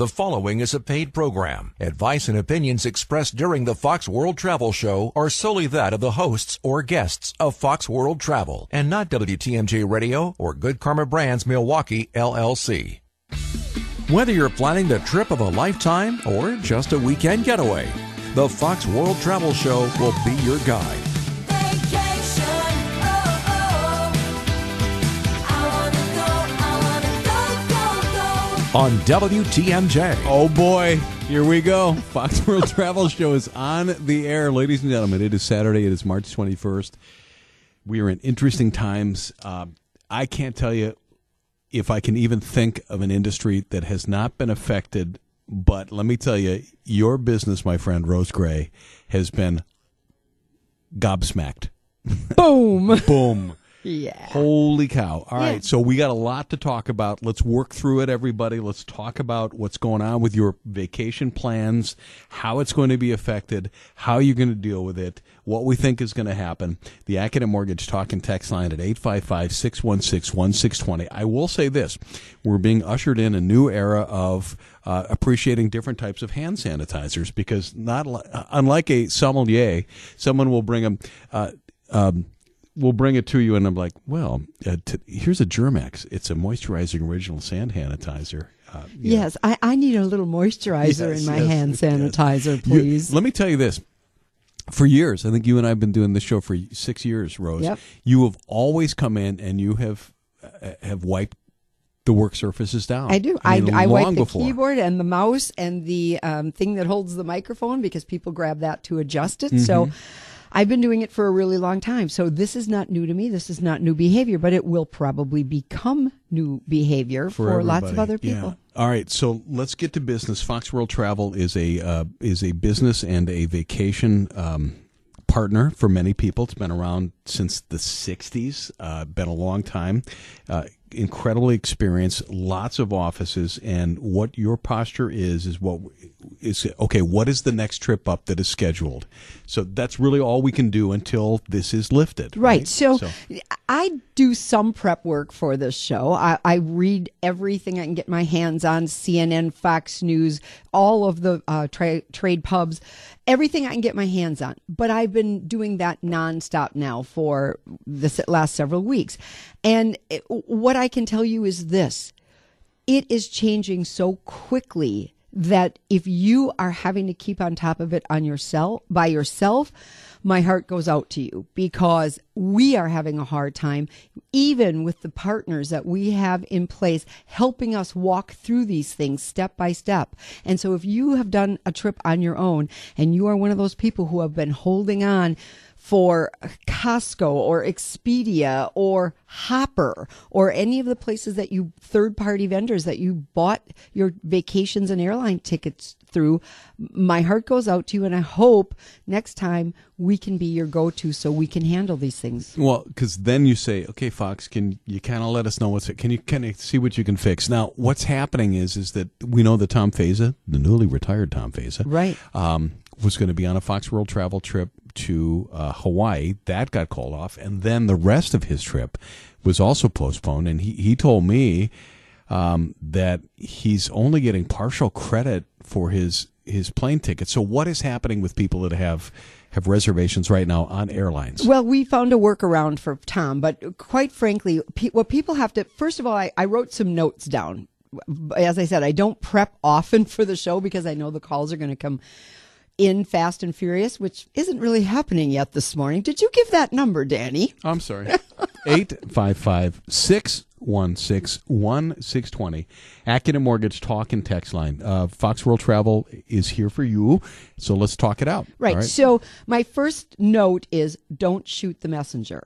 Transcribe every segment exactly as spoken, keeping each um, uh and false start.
The following is a paid program. Advice and opinions expressed during the Fox World Travel Show are solely that of the hosts or guests of Fox World Travel and not W T M J Radio or Good Karma Brands Milwaukee, L L C. Whether you're planning the trip of a lifetime or just a weekend getaway, the Fox World Travel Show will be your guide. On W T M J. Oh boy, here we go. Fox World Travel Show is on the air. Ladies and gentlemen, it is Saturday. It is March twenty-first. We are in interesting times. Uh, I can't tell you if I can even think of an industry that has not been affected, but let me tell you, your business, my friend, Rose Gray, has been gobsmacked. Boom. Boom. Yeah. Holy cow. All yeah. right, so we got a lot to talk about. Let's work through it, everybody. Let's talk about what's going on with your vacation plans, how it's going to be affected, how you're going to deal with it, what we think is going to happen. The Academy Mortgage Talk and Text line at eight five five, six one six, one six two zero. I will say this. We're being ushered in a new era of uh, appreciating different types of hand sanitizers because not li- unlike a sommelier, someone will bring them uh, um, we'll bring it to you, and I'm like, well, uh, t- here's a Germex. It's a moisturizing original sand sanitizer. Uh, yes, I, I need a little moisturizer yes, in my yes, hand sanitizer, yes. please. You, let me tell you this. For years, I think you and I have been doing this show for six years, Rose. Yep. You have always come in and you have uh, have wiped the work surfaces down. I do. I, I, mean, I wipe the before. keyboard and the mouse and the um, thing that holds the microphone because people grab that to adjust it. Mm-hmm. So I've been doing it for a really long time. So this is not new to me. This is not new behavior, but it will probably become new behavior for, for lots of other Yeah. people. All right, so let's get to business. Fox World Travel is a uh, is a business and a vacation um, partner for many people. It's been around since the sixties. Uh, been a long time. Uh, incredibly experienced, lots of offices, and what your posture is is what is okay. What is the next trip up that is scheduled? So that's really all we can do until this is lifted. Right. right? So, so I do some prep work for this show. I, I read everything I can get my hands on, C N N, Fox News, all of the uh, tra- trade pubs, everything I can get my hands on. But I've been doing that nonstop now for the last several weeks. And it, what I can tell you is this. It is changing so quickly that if you are having to keep on top of it on yourself by yourself, my heart goes out to you because we are having a hard time, even with the partners that we have in place, helping us walk through these things step by step. And so if you have done a trip on your own and you are one of those people who have been holding on for Costco or Expedia or Hopper or any of the places that you third-party vendors that you bought your vacations and airline tickets through, my heart goes out to you, and I hope next time we can be your go-to so we can handle these things. Well, because then you say, okay, Fox, can you kind of let us know what's it? Can you kind of see what you can fix? Now, what's happening is is that we know that Tom Feza, the newly retired Tom Feza, right, um, was going to be on a Fox World travel trip to uh, Hawaii. That got called off, and then the rest of his trip was also postponed. And he, he told me um, that he's only getting partial credit for his his plane ticket. So what is happening with people that have have reservations right now on airlines? Well, we found a workaround for Tom, but quite frankly, pe- what people have to, first of all, I, I wrote some notes down. As I said, I don't prep often for the show because I know the calls are going to come in fast and furious, which isn't really happening yet this morning. Did you give that number, Danny? I'm sorry. eight five five, six one six, one six two zero. Academy Mortgage Talk and Text line. Uh, Fox World Travel is here for you, so let's talk it out. Right. All right. So my first note is don't shoot the messenger.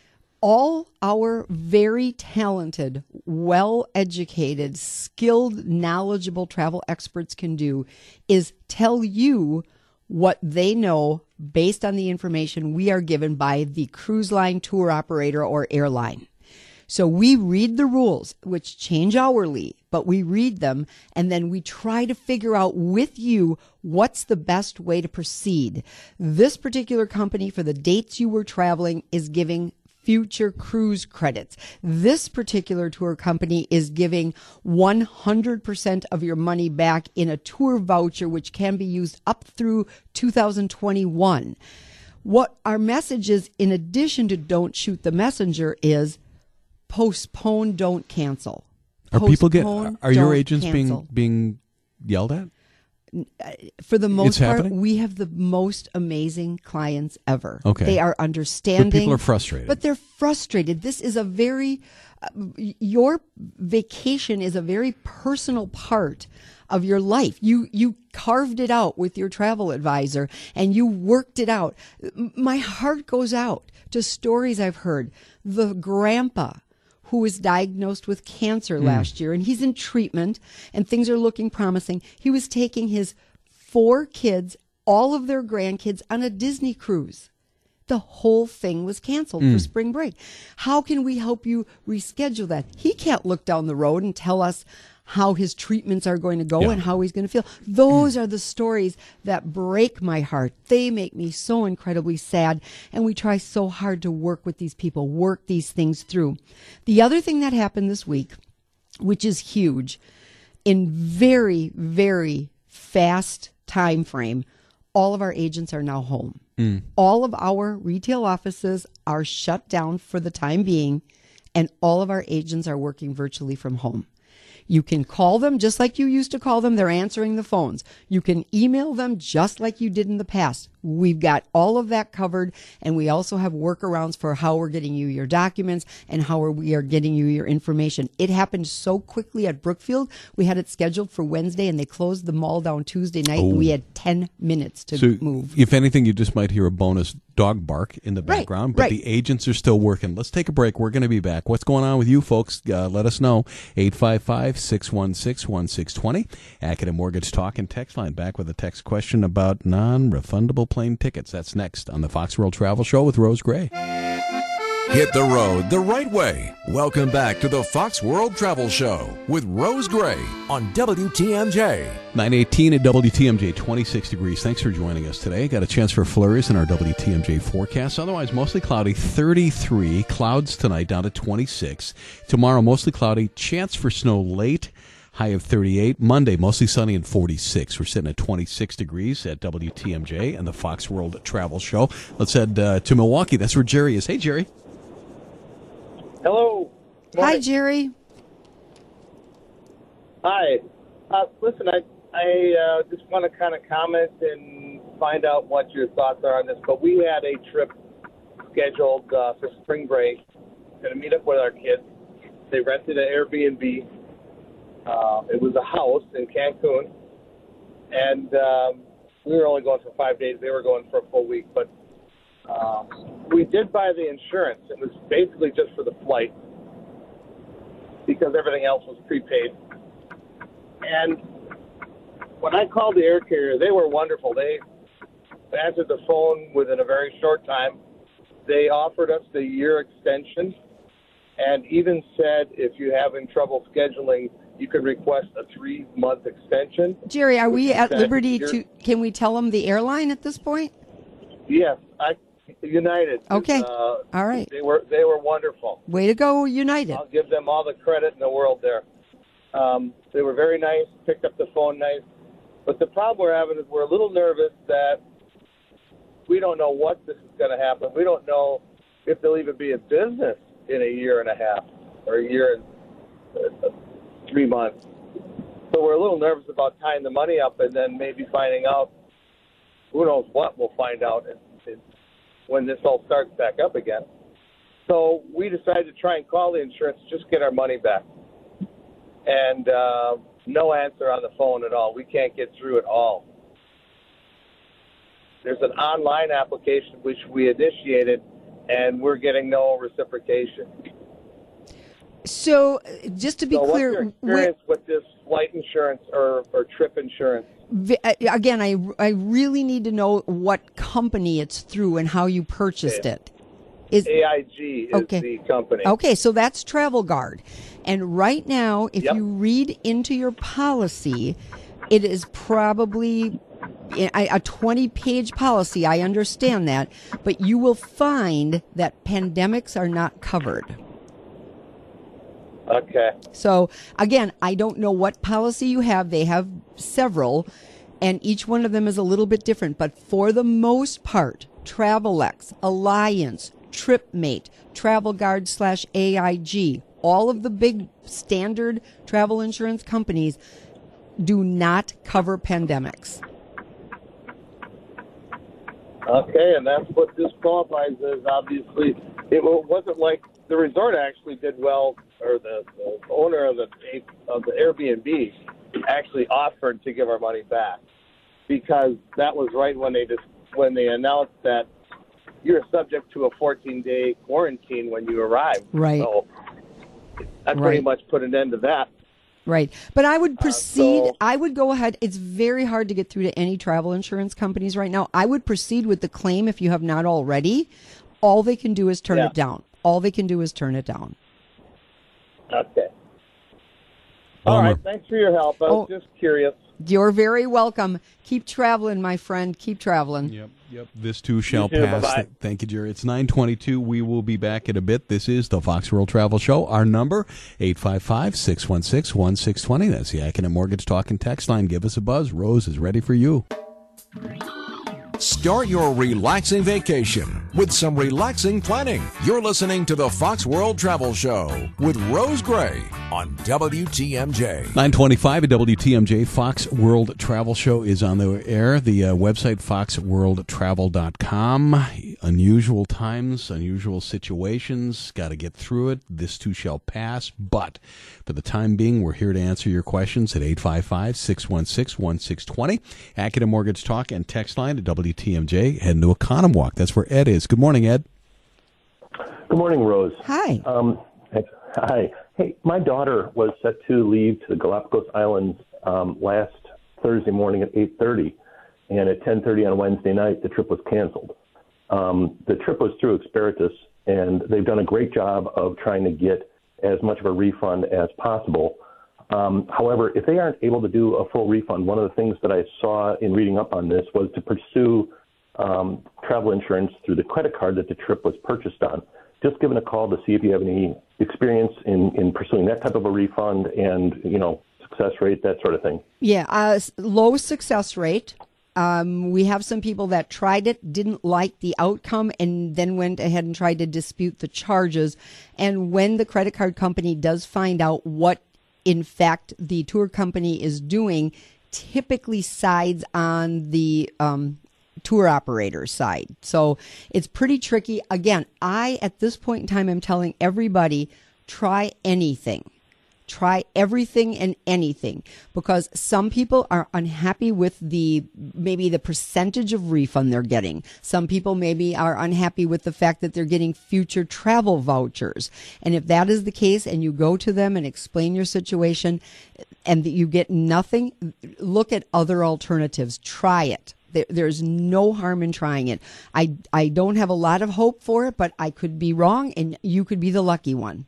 All our very talented, well-educated, skilled, knowledgeable travel experts can do is tell you what they know based on the information we are given by the cruise line tour operator or airline. So we read the rules, which change hourly, but we read them, and then we try to figure out with you what's the best way to proceed. This particular company, for the dates you were traveling, is giving future cruise credits. This particular tour company is giving one hundred percent of your money back in a tour voucher, which can be used up through two thousand twenty-one. What our message is, in addition to don't shoot the messenger, is postpone, don't cancel. Are people get? Postpone, Are your don't agents cancel. being being yelled at? For the most It's part, happening? we have the most amazing clients ever. Okay. They are understanding. But people are frustrated. But they're frustrated. This is a very, uh, your vacation is a very personal part of your life. You you carved it out with your travel advisor and you worked it out. My heart goes out to stories I've heard. The grandpa who was diagnosed with cancer last year, and he's in treatment, and things are looking promising. He was taking his four kids, all of their grandkids, on a Disney cruise. The whole thing was canceled for spring break. How can we help you reschedule that? He can't look down the road and tell us how his treatments are going to go Yeah. and how he's going to feel. Those are the stories that break my heart. They make me so incredibly sad, and we try so hard to work with these people, work these things through. The other thing that happened this week, which is huge, in very, very fast time frame, all of our agents are now home. All of our retail offices are shut down for the time being, and all of our agents are working virtually from home. You can call them just like you used to call them. They're answering the phones. You can email them just like you did in the past. We've got all of that covered, and we also have workarounds for how we're getting you your documents and how we are getting you your information. It happened so quickly at Brookfield. We had it scheduled for Wednesday, and they closed the mall down Tuesday night, and we had ten minutes to So, move. if anything, you just might hear a bonus dog bark in the Right, background, but right. the agents are still working. Let's take a break. We're going to be back. What's going on with you folks? Uh, let us know. eight five five, six one six, one six two zero. Academ Mortgage Talk and Text Line. Back with a text question about non-refundable plane tickets. That's next on the Fox World Travel Show with Rose Gray. Hit the road the right way. Welcome back to the Fox World Travel Show with Rose Gray on W T M J. nine eighteen at W T M J, twenty-six degrees. Thanks for joining us today. Got a chance for flurries in our W T M J forecast. Otherwise, mostly cloudy, thirty-three. Clouds tonight down to twenty-six. Tomorrow, mostly cloudy. Chance for snow late. High of thirty-eight. Monday, mostly sunny and forty-six. We're sitting at twenty-six degrees at W T M J and the Fox World Travel Show. Let's head uh, to Milwaukee. That's where Jerry is. Hey, Jerry. Hello. Hi, Morning. Jerry. Hi. Uh, listen, I I uh, just want to kind of comment and find out what your thoughts are on this. But we had a trip scheduled uh, for spring break. Going to meet up with our kids. They rented an Airbnb. Uh, it was a house in Cancun, and um, we were only going for five days. They were going for a full week, but um, we did buy the insurance. It was basically just for the flight because everything else was prepaid. And when I called the air carrier, they were wonderful. They answered the phone within a very short time. They offered us the year extension and even said if you're having trouble scheduling, you could request a three-month extension. Jerry, are we at That liberty you're- to, can we tell them the airline at this point? Yes, I United. Okay. Uh, All right. They were they were wonderful. Way to go, United. I'll give them all the credit in the world there. Um, they were very nice, picked up the phone nice. But the problem we're having is we're a little nervous that we don't know what this is going to happen. We don't know if they'll even be in business in a year and a half or a year and uh, three months. So we're a little nervous about tying the money up and then maybe finding out, who knows what we'll find out in, in, when this all starts back up again. So we decided to try and call the insurance, just get our money back. And uh, no answer on the phone at all. We can't get through at all. There's an online application which we initiated, and we're getting no reciprocation. So, uh, just to be so clear, what's your we're- experience with this flight insurance or, or trip insurance? vi- uh, again, I, I really need to know what company it's through and how you purchased Okay. it. Is A I G is Okay. the company. Okay, so that's Travel Guard. And right now, if Yep. you read into your policy, it is probably a twenty-page policy, I understand that, but you will find that pandemics are not covered. Okay. So, again, I don't know what policy you have. They have several, and each one of them is a little bit different. But for the most part, Travelex, Alliance, TripMate, Travel Guard slash A I G, all of the big standard travel insurance companies do not cover pandemics. Okay, and that's what this qualifies as. Obviously, it wasn't like the resort actually did well, or the, the owner of the of the Airbnb actually offered to give our money back, because that was right when they just when they announced that you're subject to a fourteen-day quarantine when you arrive. Right. So that pretty Right. much put an end to that. Right. But I would proceed. Uh, so- I would go ahead. It's very hard to get through to any travel insurance companies right now. I would proceed with the claim if you have not already. All they can do is turn Yeah. it down. All they can do is turn it down. Okay. All Bummer. right. Thanks for your help. I was Oh. just curious. You're very welcome. Keep traveling, my friend. Keep traveling. Yep, yep. This too shall You too. pass. Bye-bye. Th- Thank you, Jerry. It's nine twenty-two. We will be back in a bit. This is the Fox World Travel Show. Our number, eight five five, six one six, one six two zero. That's the Accident Mortgage Talk and Text line. Give us a buzz. Rose is ready for you. Start your relaxing vacation with some relaxing planning. You're listening to the Fox World Travel Show with Rose Gray on W T M J. nine twenty-five at W T M J. Fox World Travel Show is on the air. The uh, website, fox world travel dot com. Unusual times, unusual situations. Got to get through it. This too shall pass. But for the time being, we're here to answer your questions at eight five five, six one six, one six two zero. Accident Mortgage Talk and Text line at W T M J. Heading to Economwalk. That's where Ed is. Good morning, Ed. Good morning, Rose. Hi. Um, hi. Hey, my daughter was set to leave to the Galapagos Islands um, last Thursday morning at eight thirty, and at ten thirty on Wednesday night, the trip was canceled. Um, the trip was through Experitus, and they've done a great job of trying to get as much of a refund as possible. Um, however, if they aren't able to do a full refund, one of the things that I saw in reading up on this was to pursue um, travel insurance through the credit card that the trip was purchased on. Just giving a call to see if you have any experience in, in pursuing that type of a refund and, you know, success rate, that sort of thing. Yeah, uh, s- low success rate. Um, we have some people that tried it, didn't like the outcome, and then went ahead and tried to dispute the charges. And when the credit card company does find out what, in fact, the tour company is doing, typically sides on the um, tour operator side. So it's pretty tricky. Again, I, at this point in time, am telling everybody, try anything. Try everything and anything, because some people are unhappy with the maybe the percentage of refund they're getting. Some people maybe are unhappy with the fact that they're getting future travel vouchers. And if that is the case and you go to them and explain your situation and you get nothing, look at other alternatives. Try it. There, there's no harm in trying it. I, I don't have a lot of hope for it, but I could be wrong and you could be the lucky one.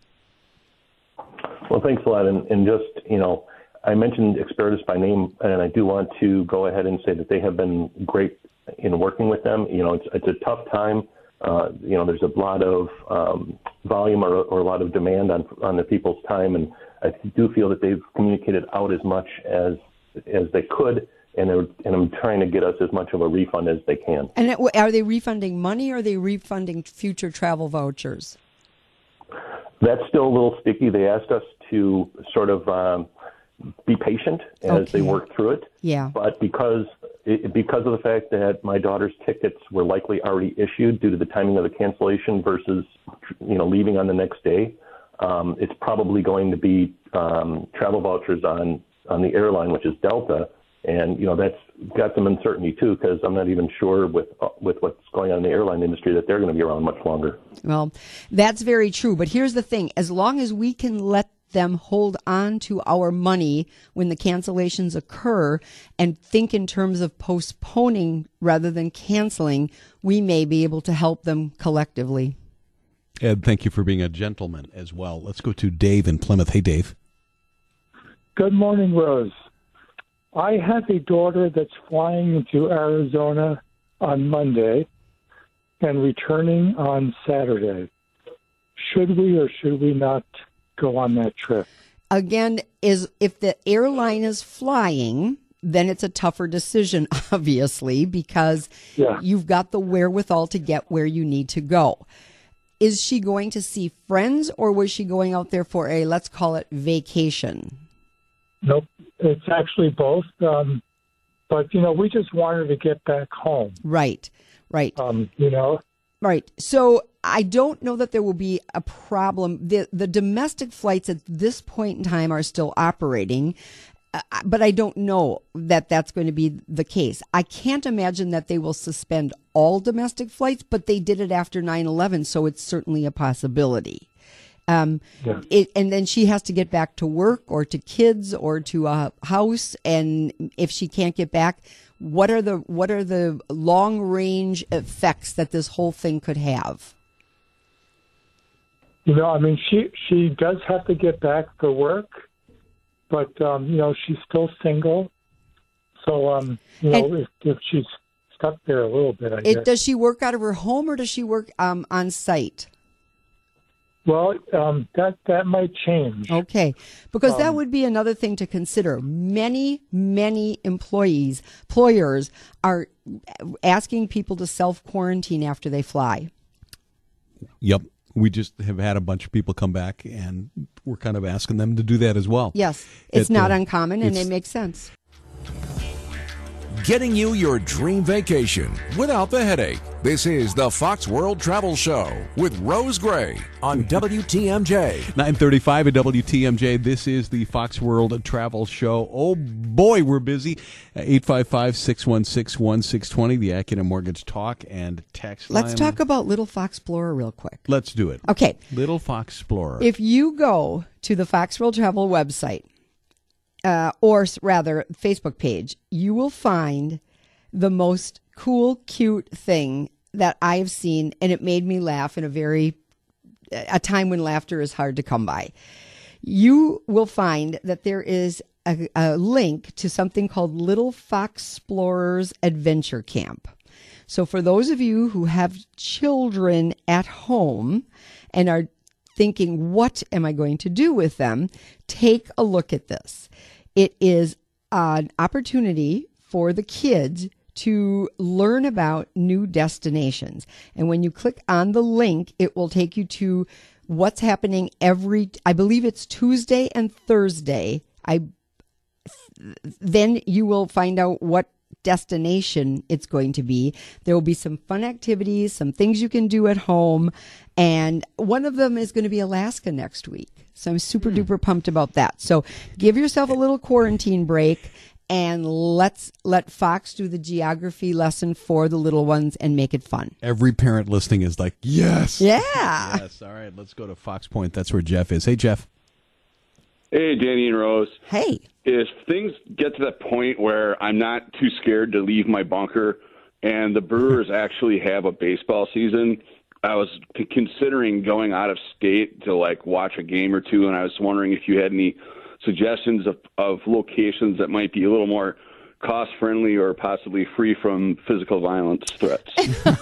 Well, thanks a lot. And, and just, you know, I mentioned Experitus by name, and I do want to go ahead and say that they have been great in working with them. You know, it's, it's a tough time. Uh, you know, there's a lot of um, volume or, or a lot of demand on on the people's time, and I do feel that they've communicated out as much as as they could, and they're, and I'm trying to get us as much of a refund as they can. And it, are they refunding money or are they refunding future travel vouchers? That's still a little sticky. They asked us to sort of um, be patient as Okay. they work through it. Yeah. But because it, because of the fact that my daughter's tickets were likely already issued due to the timing of the cancellation versus, you know, leaving on the next day, um, it's probably going to be um, travel vouchers on, on the airline, which is Delta. And, you know, that's got some uncertainty, too, because I'm not even sure with uh, with what's going on in the airline industry that they're going to be around much longer. Well, that's very true. But here's the thing. As long as we can let them hold on to our money when the cancellations occur and think in terms of postponing rather than canceling, we may be able to help them collectively. Ed, thank you for being a gentleman as well. Let's go to Dave in Plymouth. Hey, Dave. Good morning, Rose. I have a daughter that's flying to Arizona on Monday and returning on Saturday. Should we or should we not go on that trip? Again, is if the airline is flying, then it's a tougher decision, obviously, because Yeah. you've got the wherewithal to get where you need to go. Is she going to see friends, or was she going out there for a, let's call it, vacation? Nope, it's actually both. Um, but, you know, we just wanted to get back home, Right, right. um, you know. Right. So I don't know that there will be a problem. The the domestic flights at this point in time are still operating, uh, but I don't know that that's going to be the case. I can't imagine that they will suspend all domestic flights, but they did it after nine eleven, so it's certainly a possibility. Um, Yeah. it, and then she has to get back to work or to kids or to a house. And if she can't get back, what are the what are the long range effects that this whole thing could have? You know, I mean, she she does have to get back to work, but, um, you know, she's still single. So, um, you know, And- if, if she's stuck there a little bit, I It, guess. does she work out of her home or does she work um, on site? Well, um, that that might change. Okay, because that Um, would be another thing to consider. Many, many employees, employers are asking people to self quarantine after they fly. Yep. We just have had a bunch of people come back, and we're kind of asking them to do that as well. Yes, it's It, not uh, uncommon, and it's- it makes sense. Getting you your dream vacation without the headache. This is the Fox World Travel Show with Rose Gray on W T M J. nine thirty-five at W T M J. This is the Fox World Travel Show. Oh, boy, we're busy. eight five five, six one six, one six two zero, the Acura Mortgage Talk and Text line. Let's talk about Little Fox Explorer real quick. Let's do it. Okay, Little Fox Explorer. if you go to the Fox World Travel website, uh, or s- rather Facebook page, you will find the most cool, cute thing that I've seen, and it made me laugh in a very a time when laughter is hard to come by. You will find that there is a, a link to something called Little Fox Explorers Adventure Camp. So for those of you who have children at home and are thinking, what am I going to do with them? Take a look at this. It is an opportunity for the kids to learn about new destinations. And when you click on the link, it will take you to what's happening every, I believe it's Tuesday and Thursday. I then you will find out what destination it's going to be. There will be some fun activities, some things you can do at home, and one of them is going to be Alaska next week. So I'm super duper pumped about that. So give yourself a little quarantine break and let's let Fox do the geography lesson for the little ones and make it fun. Every parent listening is like, yes. Yeah. Yes. All right, let's go to Fox Point. That's where Jeff is. Hey, Jeff. Hey, Danny and Rose. Hey. If things get to that point where I'm not too scared to leave my bunker and the Brewers actually have a baseball season, I was c- considering going out of state to, like, watch a game or two, and I was wondering if you had any suggestions of, of locations that might be a little more cost-friendly or possibly free from physical violence threats.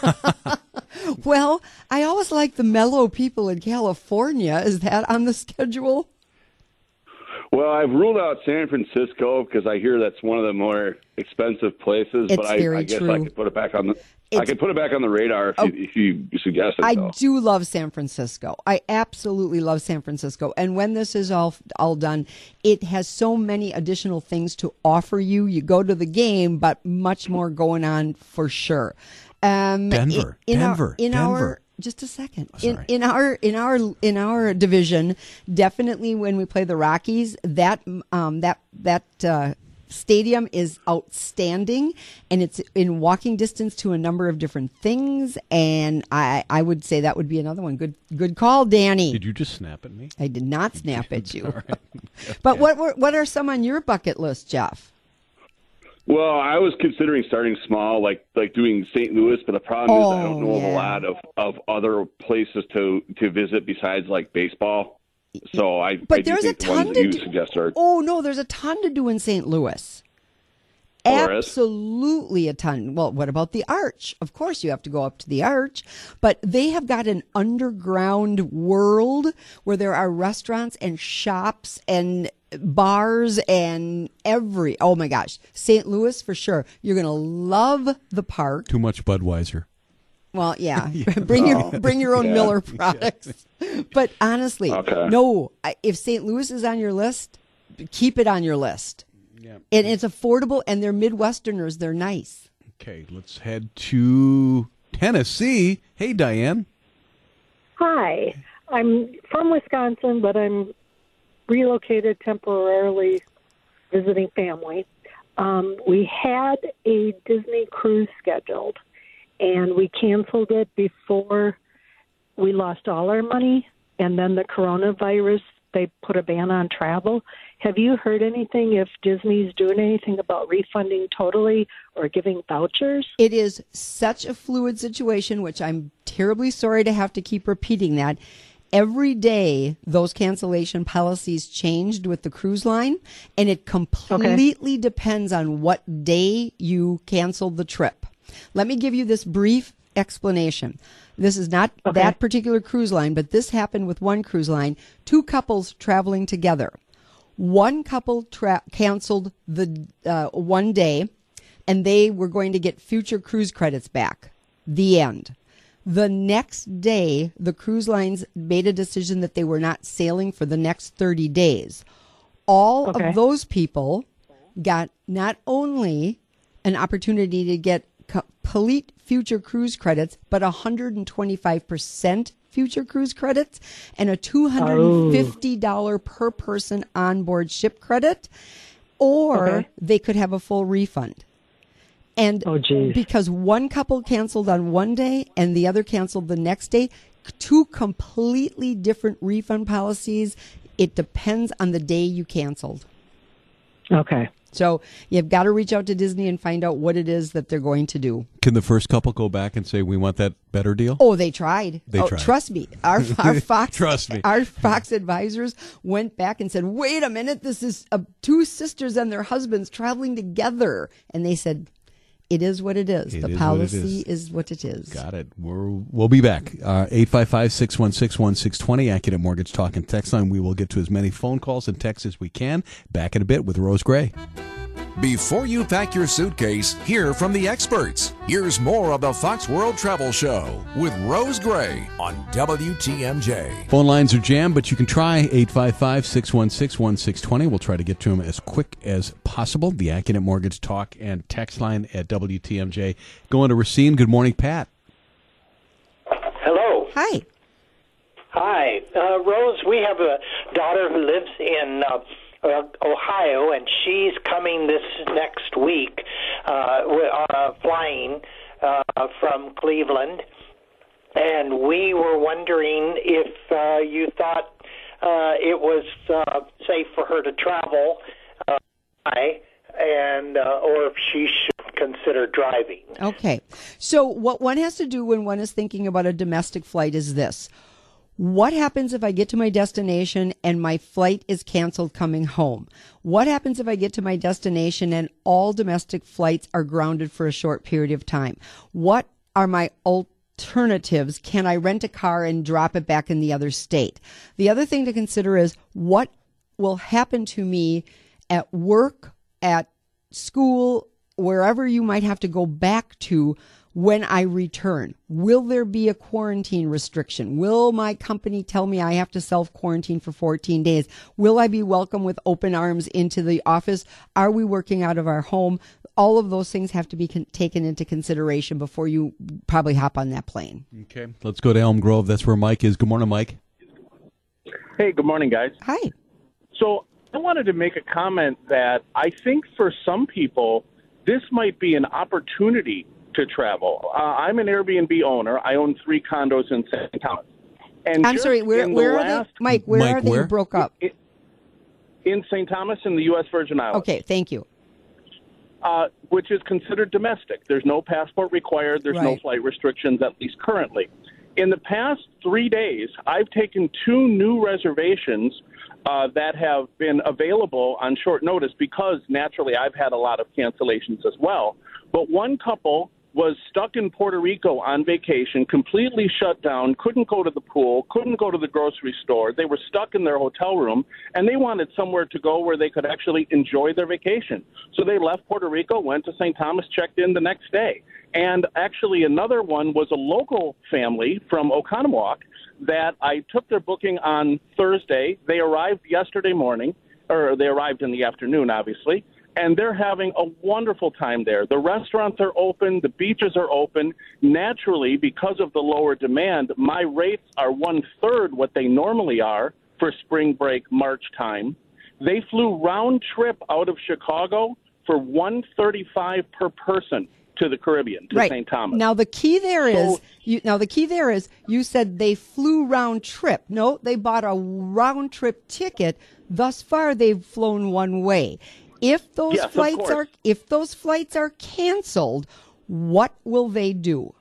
Well, I always like the mellow people in California. Is that on the schedule? Well, I've ruled out San Francisco because I hear that's one of the more expensive places. It's but I, very I guess true. I could put it back on the. I It's- could put it back on the radar if, Oh. you, if you suggest it. I though. do love San Francisco. I absolutely love San Francisco. And when this is all all done, it has so many additional things to offer you. You go to the game, but much more going on for sure. Um, Denver. in Denver. Our, in Denver. our just a second. in, sorry. in our in our in our division, definitely when we play the Rockies, that um that that. Uh, stadium is outstanding, and it's in walking distance to a number of different things, and I, I would say that would be another one. Good good call, Danny. Did you just snap at me? I did not snap at you. But what were, what are some on your bucket list, Jeff? Well, I was considering starting small, like like doing Saint Louis, but the problem is I don't Oh, know of yeah. a lot of, of other places to, to visit besides like baseball. So I, But I do there's a think the ones ton that to you do. suggest are. Oh no, there's a ton to do in Saint Louis. absolutely a ton. Well, what about the Arch? Of course, you have to go up to the Arch, but they have got an underground world where there are restaurants and shops and bars and every, oh my gosh, Saint Louis for sure. You're going to love the park. Too much Budweiser. Well, yeah, bring your bring your own Yeah. Miller products. But honestly, Okay. no, I- if Saint Louis is on your list, keep it on your list. Yeah. And it's affordable, and they're Midwesterners. They're nice. Okay, let's head to Tennessee. Hey, Diane. Hi, I'm from Wisconsin, but I'm relocated temporarily visiting family. Um, we had a Disney cruise scheduled, and we canceled it before we lost all our money, and then the coronavirus, they put a ban on travel. Have you heard anything if Disney's doing anything about refunding totally or giving vouchers? It is such a fluid situation, which I'm terribly sorry to have to keep repeating that. Every day, those cancellation policies changed with the cruise line, and it completely depends on what day you canceled the trip. Let me give you this brief explanation. This is not Okay. that particular cruise line, but this happened with one cruise line, two couples traveling together. One couple tra- canceled the uh, one day, and they were going to get future cruise credits back. The end. The next day, the cruise lines made a decision that they were not sailing for the next thirty days. All Okay. of those people got not only an opportunity to get complete future cruise credits, but one hundred twenty-five percent future cruise credits and a two hundred fifty dollars per person onboard ship credit, or Okay. they could have a full refund. And Oh, geez. because one couple canceled on one day and the other canceled the next day, two completely different refund policies. It depends on the day you canceled. Okay. So you've got to reach out to Disney and find out what it is that they're going to do. Can the first couple go back and say, we want that better deal? Oh, they tried. They oh, tried. Trust me. Our, our Fox, Trust me. Our Fox advisors went back and said, wait a minute, this is uh, two sisters and their husbands traveling together. And they said, it is what it is. It the is what it policy is. is what it is. Got it. We're, we'll be back. Uh, eight five five, six one six, one six two zero, Accident Mortgage Talk and Text Line. We will get to as many phone calls and texts as we can. Back in a bit with Rose Gray. Before you pack your suitcase, hear from the experts. Here's more of the Fox World Travel Show with Rose Gray on W T M J. Phone lines are jammed, but you can try eight five five, six one six, one six two zero. We'll try to get to them as quick as possible. The Accident Mortgage Talk and Text Line at W T M J. Going to Racine. Good morning, Pat. Hello. Hi. Hi. Uh, Rose, we have a daughter who lives in uh, uh, Ohio, and she's coming this next week, uh, wi- uh, flying uh, from Cleveland. And we were wondering if uh, you thought uh, it was uh, safe for her to travel uh, by, and uh, or if she should consider driving. Okay. So what one has to do when one is thinking about a domestic flight is this. What happens if I get to my destination and my flight is canceled coming home? What happens if I get to my destination and all domestic flights are grounded for a short period of time? What are my alternatives? Can I rent a car and drop it back in the other state? The other thing to consider is what will happen to me at work, at school, wherever you might have to go back to when I return. Will there be a quarantine restriction? Will my company tell me I have to self-quarantine for fourteen days? Will I be welcome with open arms into the office? Are we working out of our home? All of those things have to be con- taken into consideration before you probably hop on that plane. Okay. Let's go to Elm Grove. That's where Mike is. Good morning, Mike. Hey, good morning, guys. Hi. So I wanted to make a comment that I think for some people, this might be an opportunity to travel. Uh, I'm an Airbnb owner. I own three condos in Saint Thomas. And I'm just sorry, where, in the where are last- they? Mike, where Mike, are they? where? You broke up. in, in Saint Thomas in the U S Virgin Islands. Okay, thank you. Uh, which is considered domestic. There's no passport required. There's no Right. flight restrictions, at least currently. In the past three days, I've taken two new reservations uh, that have been available on short notice because, naturally, I've had a lot of cancellations as well. But one couple was stuck in Puerto Rico on vacation, completely shut down, couldn't go to the pool, couldn't go to the grocery store. They were stuck in their hotel room, and they wanted somewhere to go where they could actually enjoy their vacation. So they left Puerto Rico, went to Saint Thomas, checked in the next day. And actually another one was a local family from Oconomowoc that I took their booking on Thursday. They arrived yesterday morning, or they arrived in the afternoon, obviously. And they're having a wonderful time there. The restaurants are open. The beaches are open. Naturally, because of the lower demand, my rates are one-third what they normally are for spring break March time. They flew round trip out of Chicago for one hundred thirty-five dollars per person to the Caribbean, to right. Saint Thomas. Now, the key there so, is, you, now the key there is, you said they flew round trip. No, they bought a round trip ticket. Thus far, they've flown one way. If those yes, flights are if those flights are canceled, what will they do?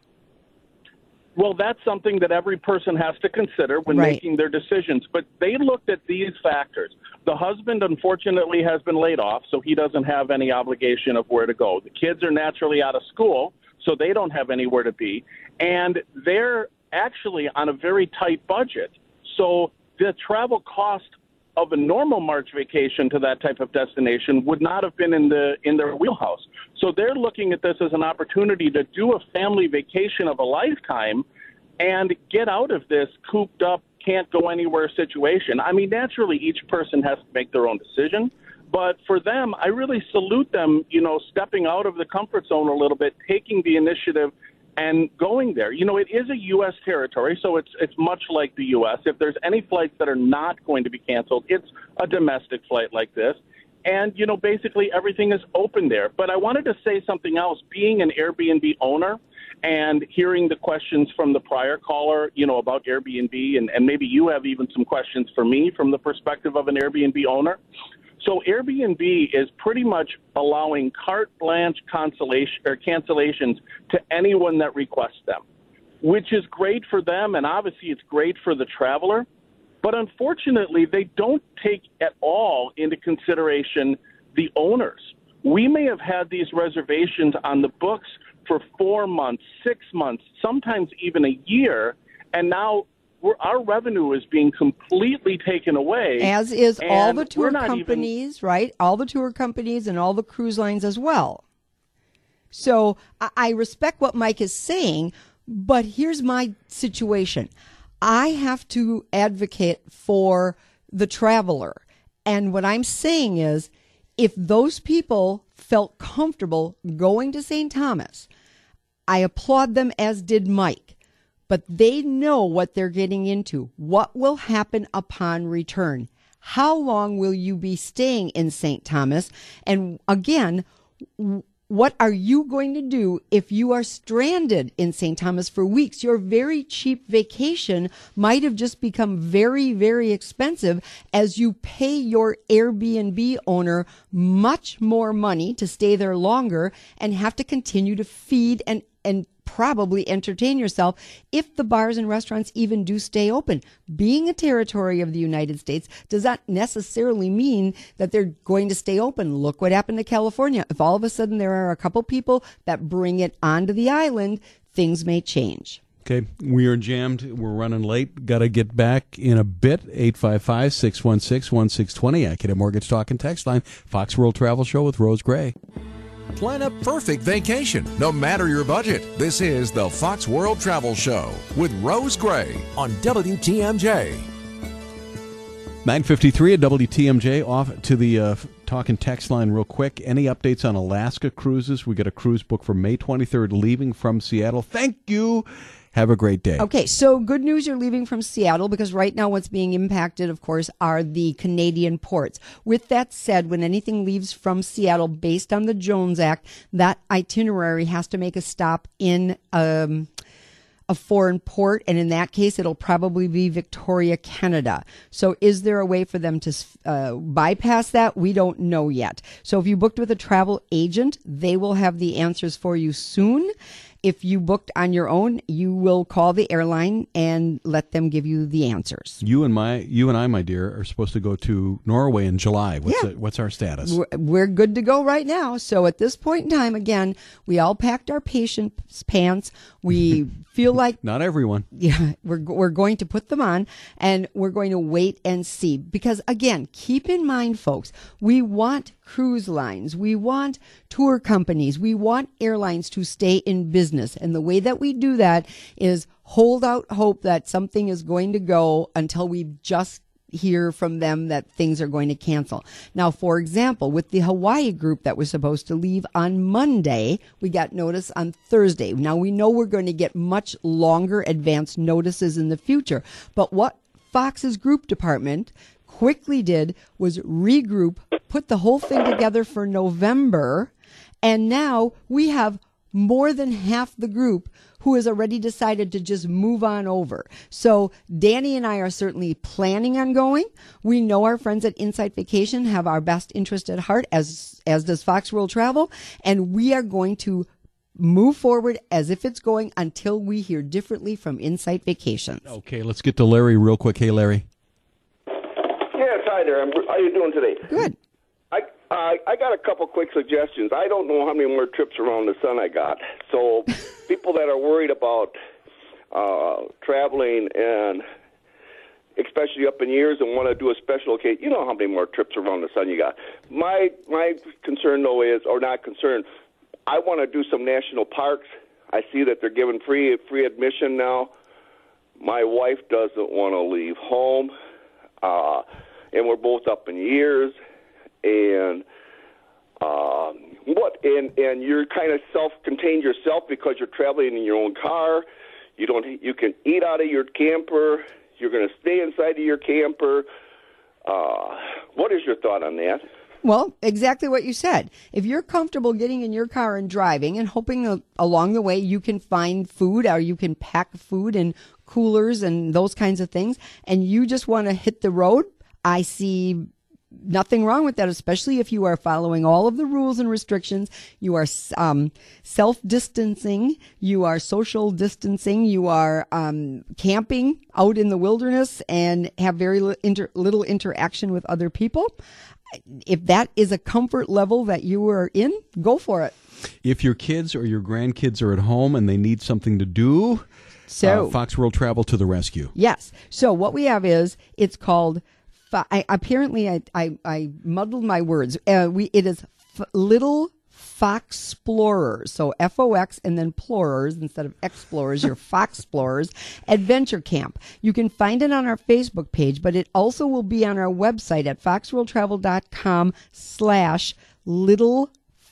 Well, that's something that every person has to consider when right. making their decisions. But they looked at these factors. The husband, unfortunately, has been laid off, so he doesn't have any obligation of where to go. The kids are naturally out of school, so they don't have anywhere to be. And they're actually on a very tight budget. So the travel cost of a normal March vacation to that type of destination would not have been in the in their wheelhouse. So they're looking at this as an opportunity to do a family vacation of a lifetime and get out of this cooped up, can't go anywhere situation. I mean, naturally, each person has to make their own decision. But for them, I really salute them, you know, stepping out of the comfort zone a little bit, taking the initiative and going there. You know, it is a U S territory, so it's it's much like the U S. If there's any flights that are not going to be canceled, it's a domestic flight like this. And, you know, basically everything is open there. But I wanted to say something else. Being an Airbnb owner and hearing the questions from the prior caller, you know, about Airbnb, and, and maybe you have even some questions for me from the perspective of an Airbnb owner. So Airbnb is pretty much allowing carte blanche cancellation or cancellations to anyone that requests them, which is great for them, and obviously it's great for the traveler. But unfortunately, they don't take at all into consideration the owners. We may have had these reservations on the books for four months, six months, sometimes even a year, and now We're, our revenue is being completely taken away. As is all the tour companies, companies, right? All the tour companies and all the cruise lines as well. So I, I respect what Mike is saying, but here's my situation. I have to advocate for the traveler. And what I'm saying is, if those people felt comfortable going to Saint Thomas, I applaud them, as did Mike. But they know what they're getting into. What will happen upon return? How long will you be staying in Saint Thomas? And again, what are you going to do if you are stranded in Saint Thomas for weeks? Your very cheap vacation might have just become very, very expensive as you pay your Airbnb owner much more money to stay there longer and have to continue to feed and, and probably entertain yourself if the bars and restaurants even do stay open. Being a territory of the United States does not necessarily mean that they're going to stay open. Look what happened to California. If all of a sudden there are a couple people that bring it onto the island, things may change. Okay, we are jammed. We're running late. Got to get back in a bit. eight five five, six one six, one six two zero. Accunet Mortgage Talk and Text Line. Fox World Travel Show with Rose Gray. Plan a perfect vacation, no matter your budget. This is the Fox World Travel Show with Rose Gray on W T M J. nine fifty-three at W T M J. Off to the uh, talk and text line real quick. Any updates on Alaska cruises? We got a cruise book for May twenty-third leaving from Seattle. Thank you. Have a great day. Okay, so good news, you're leaving from Seattle, because right now what's being impacted, of course, are the Canadian ports. With that said, when anything leaves from Seattle based on the Jones Act, that itinerary has to make a stop in um, a foreign port, and in that case, it'll probably be Victoria, Canada. So is there a way for them to uh, bypass that? We don't know yet. So if you booked with a travel agent, they will have the answers for you soon. If you booked on your own, you will call the airline and let them give you the answers. You and my, you and I, my dear, are supposed to go to Norway in July. What's Yeah. it, what's our status? We're, we're good to go right now. So at this point in time, again, we all packed our patient's pants. We feel like Not everyone. yeah, we're we're going to put them on, and we're going to wait and see. Because again, keep in mind, folks, we want cruise lines, we want tour companies, we want airlines to stay in business, and the way that we do that is hold out hope that something is going to go until we just hear from them that things are going to cancel. Now, for example, with the Hawaii group that was supposed to leave on Monday, we got notice on Thursday. Now, we know we're going to get much longer advance notices in the future, but what Fox's group department quickly did was regroup, put the whole thing together for November, and now we have more than half the group who has already decided to just move on over. So Danny and I are certainly planning on going. We know our friends at Insight Vacation have our best interest at heart, as as does Fox World Travel, and we are going to move forward as if it's going until we hear differently from Insight Vacations. Okay, let's get to Larry real quick. Hey, Larry. Yes, hi there. I'm, how are you doing today? Good. I uh, I got a couple quick suggestions. I don't know how many more trips around the sun I got. So people that are worried about uh, traveling and especially up in years and want to do a special occasion, you know how many more trips around the sun you got. My my concern though is, or not concern, I want to do some national parks. I see that they're giving free free admission now. My wife doesn't want to leave home, uh, and we're both up in years. And uh, what? And and you're kind of self-contained yourself because you're traveling in your own car. You don't. You can eat out of your camper. You're going to stay inside of your camper. Uh, what is your thought on that? Well, exactly what you said. If you're comfortable getting in your car and driving and hoping uh, along the way you can find food or you can pack food in coolers and those kinds of things, and you just want to hit the road, I see nothing wrong with that, especially if you are following all of the rules and restrictions. You are um, self-distancing. You are social distancing. You are um, camping out in the wilderness and have very li- inter- little interaction with other people. If that is a comfort level that you are in, go for it. If your kids or your grandkids are at home and they need something to do, so uh, Fox World Travel to the rescue. Yes. So what we have is, it's called, I, apparently I, I, I muddled my words. Uh, we It is f- Little Foxplorers. So F O X and then Plorers instead of Explorers, your Foxplorers Adventure Camp. You can find it on our Facebook page, but it also will be on our website at foxworldtravel.com slash Little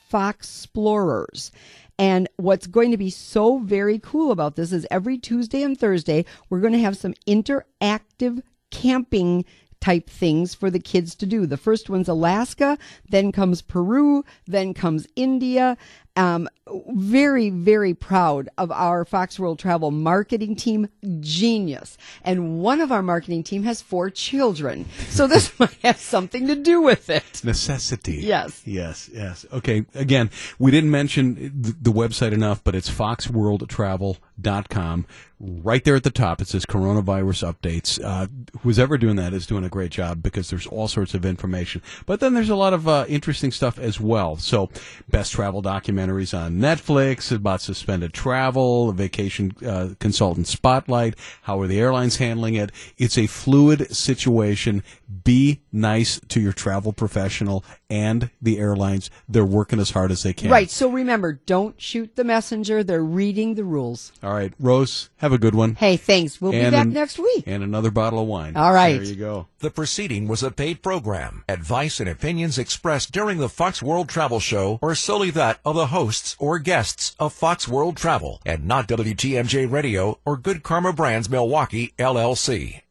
Foxplorers. And what's going to be so very cool about this is every Tuesday and Thursday, we're going to have some interactive camping type things for the kids to do. The first one's Alaska, then comes Peru, then comes India. Um, very, very proud of our Fox World Travel marketing team. Genius. And one of our marketing team has four children. So this might have something to do with it. Necessity. Yes. Yes, yes. Okay, again, we didn't mention the, the website enough, but it's fox world travel dot com. Right there at the top, it says coronavirus updates. Uh, who's ever doing that is doing a great job because there's all sorts of information. But then there's a lot of uh, interesting stuff as well. So, best travel documentaries on Netflix about suspended travel, a vacation uh, consultant spotlight, how are the airlines handling it. It's a fluid situation. Be nice to your travel professional and the airlines. They're working as hard as they can. Right. So remember, don't shoot the messenger. They're reading the rules. All right. Rose, have a good one. Hey, thanks. We'll and be back an, next week. And another bottle of wine. All right. There you go. The proceeding was a paid program. Advice and opinions expressed during the Fox World Travel Show are solely that of the hosts or guests of Fox World Travel and not W T M J Radio or Good Karma Brands Milwaukee, L L C.